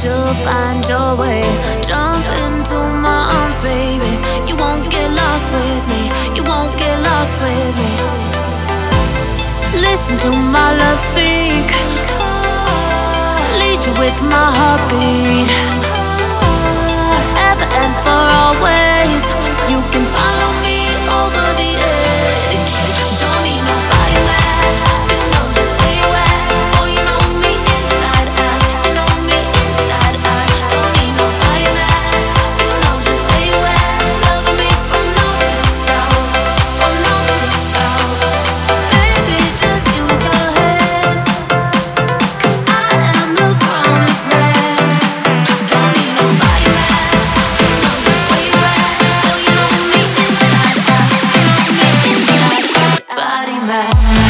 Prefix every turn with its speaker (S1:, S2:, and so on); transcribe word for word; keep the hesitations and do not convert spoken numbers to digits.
S1: you'll find your way. Jump into my arms, baby. You won't get lost with me. You won't get lost with me. Listen to my love speak. Lead you with my heartbeat. Forever and for always. You can follow me over the edge. Don't need nobody mad. You know just where you at. Oh, you know me inside out. You know me inside out. Don't need nobody mad. You know just where you at. Loving me from north to south, from north to south. Baby, just use your hands, 'cause I am the promised land. Don't need nobody mad. You know just where you at. Oh, you know me inside out. You know me inside out. Body mad.